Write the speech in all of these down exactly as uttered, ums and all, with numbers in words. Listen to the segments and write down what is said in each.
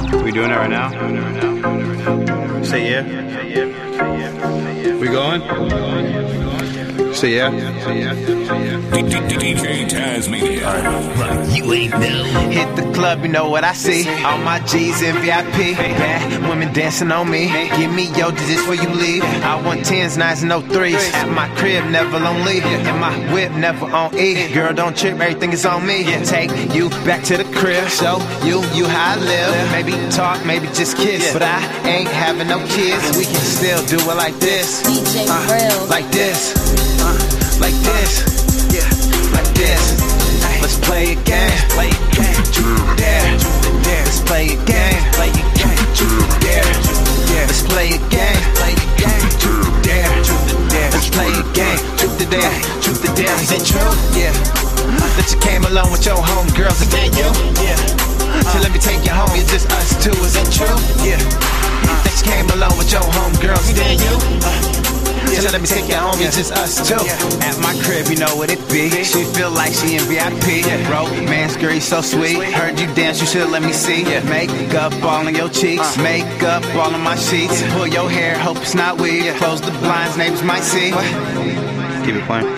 We doing it right now? Say yeah. We going? Say yeah. Say yeah. D J Tasmania. You ain't know. Hit the club, you know what I see. All my G's in V I P. Bad women dancing on me. Give me your digits before you leave. I want tens, nines, and no threes. At my crib, never lonely. And my whip, never on E. Girl, don't trip, everything is on me. Take you back to the crib. Show you, you how I live. Maybe talk, maybe just kiss. But I ain't having no kids. We can still do it like this. D J uh, Real. Like this. Uh, like this. Yeah, like this. Let's play a game. Play a game. There. Let's play a game. Play a game. There. Let's play a game. Play a game. There. Let's play a game. Truth or dare. Truth or dare. Is it true? Yeah. That you came along with your homegirls. Is that you? Yeah. So let me take you home. It's just us two. Is it true? Yeah. That you came along with your homegirls. Is that you? So let me take you home, it's just us two. At my crib, you know what it be. She feel like she in V I P. Romance, girl, you so sweet. Heard you dance, you should let me see. Makeup all on your cheeks, makeup all on my sheets. Pull your hair, hope it's not weed. Close the blinds, neighbors might see. Keep it playing.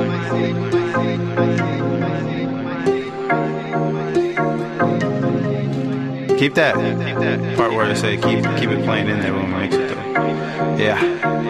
Keep that. Keep that part where I say keep keep it playing in there when we mix it though. Yeah.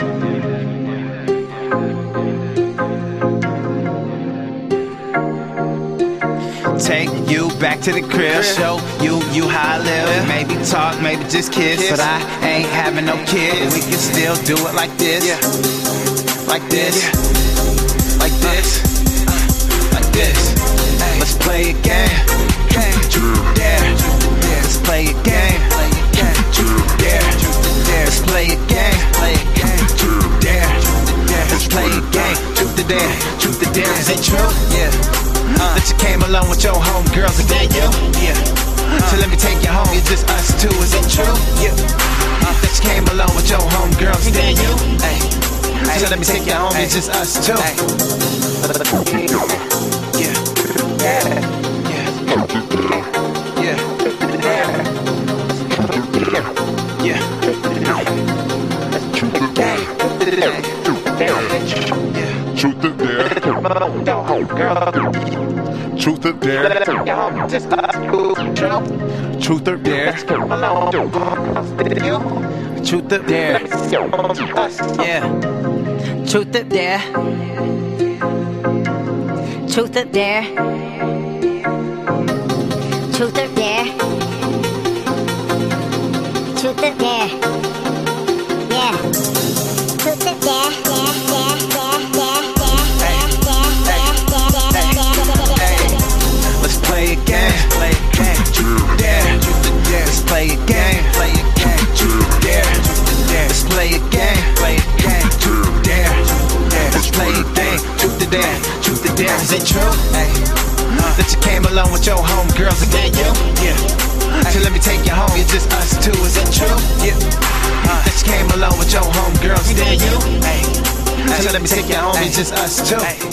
Take you back to the crib, show you, you how I live. Maybe talk, maybe just kiss, but I ain't having no kids. We can still do it like this, like this, like this, like this. Let's play a game, there. Let's play a game, there. Let's play a game, there. Let's play a game, truth or dare, truth or dare. Is it true? Yeah. Uh, that you came along with your homegirls, is that you? Yeah. Uh, so let me take you home, it's just us two, is it true? Yeah. Uh, that you came along with your homegirls, is that you? Hey. Hey. So let me take you home, hey. It's just us two. Hey. Yeah. Yeah. Yeah. Yeah. Yeah. Truth or dare. Truth or dare. Truth or dare. Truth or dare. Yeah. Truth or dare. Truth or dare. Truth or dare. Truth or dare. Yeah. Truth or dare. Let's play a game. Play a game. There. Let's play a game. Play a game. There. Let's play a game. Play a game. There. Let's play a game. Truth or dare. Truth or dare. Is it true? Hey. That you came along with your homegirls, is that you? Yeah. So let me take you home, it's just us two, is it true? Yeah. That you came along with your homegirls, is that you? Hey. So let me take you home, it's just us two.